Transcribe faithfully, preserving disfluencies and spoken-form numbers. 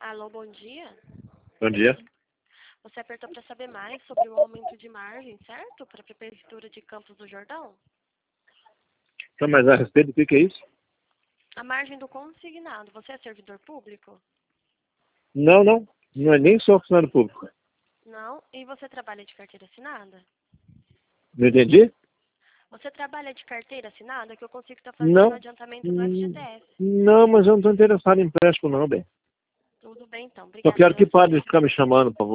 Alô, bom dia. Bom dia. Você apertou para saber mais sobre o aumento de margem, certo? Para a Prefeitura de Campos do Jordão? Então, mas a respeito do que, que é isso? A margem do consignado. Você é servidor público? Não, não. Não é nem só funcionário público. Não. E você trabalha de carteira assinada? Não entendi? Você trabalha de carteira assinada que eu consigo estar fazendo Não. adiantamento do F G T S. Não, mas eu não estou interessado em empréstimo não, bem. Tudo bem, então. Só Obrigada quero que pela sua pare de atenção. ficar me chamando, por favor.